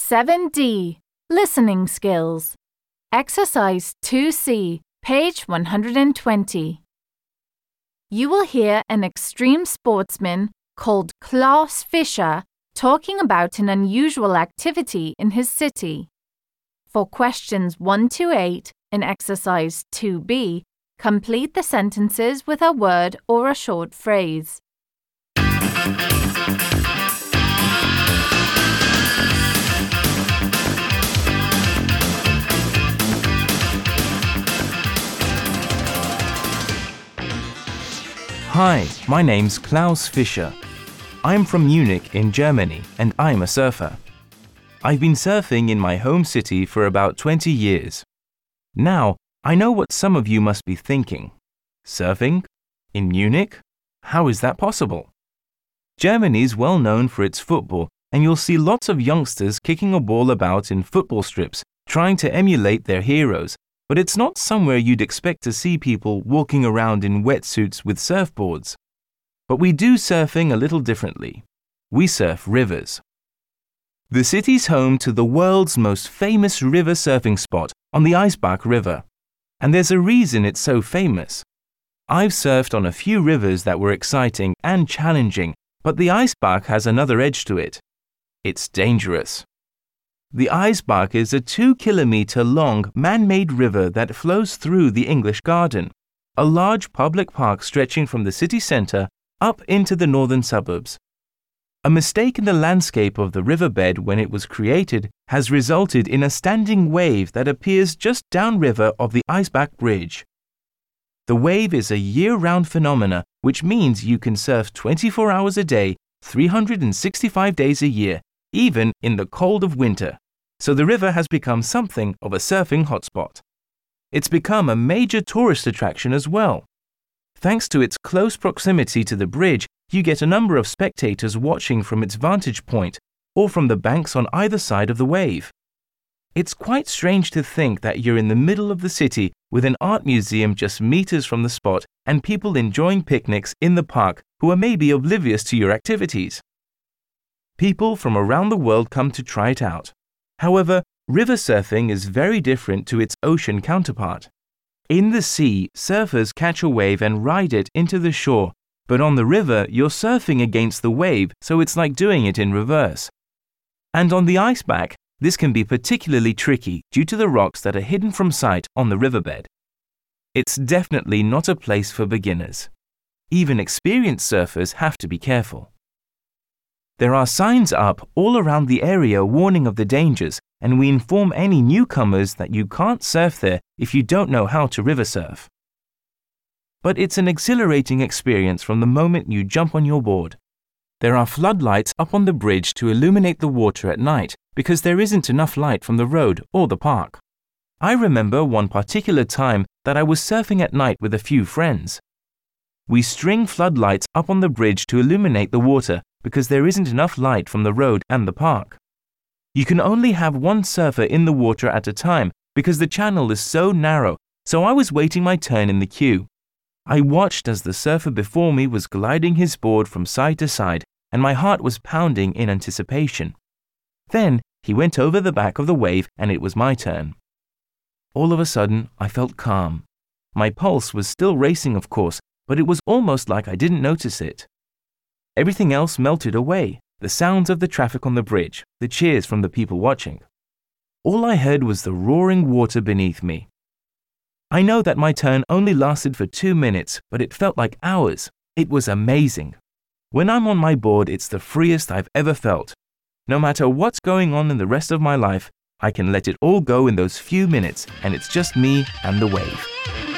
7D. Listening Skills. Exercise 2C, page 120. You will hear an extreme sportsman called Klaus Fischer talking about an unusual activity in his city. For questions 1 to 8 in exercise 2B, complete the sentences with a word or a short phrase. Hi, my name's Klaus Fischer. I'm from Munich in Germany and I'm a surfer. I've been surfing in my home city for about 20 years. Now, I know what some of you must be thinking. Surfing? In Munich? How is that possible? Germany's well known for its football, and you'll see lots of youngsters kicking a ball about in football strips, trying to emulate their heroes, but it's not somewhere you'd expect to see people walking around in wetsuits with surfboards. But we do surfing a little differently. We surf rivers. The city's home to the world's most famous river surfing spot on the Eisbach River. And there's a reason it's so famous. I've surfed on a few rivers that were exciting and challenging, but the Eisbach has another edge to it. It's dangerous. The Eisbach is a 2-kilometer-long man-made river that flows through the English Garden, a large public park stretching from the city centre up into the northern suburbs. A mistake in the landscape of the riverbed when it was created has resulted in a standing wave that appears just downriver of the Eisbach Bridge. The wave is a year-round phenomena, which means you can surf 24 hours a day, 365 days a year, even in the cold of winter. So the river has become something of a surfing hotspot. It's become a major tourist attraction as well. Thanks to its close proximity to the bridge, you get a number of spectators watching from its vantage point or from the banks on either side of the wave. It's quite strange to think that you're in the middle of the city with an art museum just meters from the spot and people enjoying picnics in the park who are maybe oblivious to your activities. People from around the world come to try it out. However, river surfing is very different to its ocean counterpart. In the sea, surfers catch a wave and ride it into the shore, but on the river, you're surfing against the wave, so it's like doing it in reverse. And on the Eisbach, this can be particularly tricky due to the rocks that are hidden from sight on the riverbed. It's definitely not a place for beginners. Even experienced surfers have to be careful. There are signs up all around the area warning of the dangers, and we inform any newcomers that you can't surf there if you don't know how to river surf. But it's an exhilarating experience from the moment you jump on your board. There are floodlights up on the bridge to illuminate the water at night because there isn't enough light from the road or the park. I remember one particular time that I was surfing at night with a few friends. We string floodlights up on the bridge to illuminate the water because there isn't enough light from the road and the park. You can only have one surfer in the water at a time because the channel is so narrow, so I was waiting my turn in the queue. I watched as the surfer before me was gliding his board from side to side, and my heart was pounding in anticipation. Then he went over the back of the wave and it was my turn. All of a sudden, I felt calm. My pulse was still racing, of course, but it was almost like I didn't notice it. Everything else melted away, the sounds of the traffic on the bridge, the cheers from the people watching. All I heard was the roaring water beneath me. I know that my turn only lasted for 2 minutes, but it felt like hours. It was amazing. When I'm on my board, it's the freest I've ever felt. No matter what's going on in the rest of my life, I can let it all go in those few minutes, and it's just me and the wave.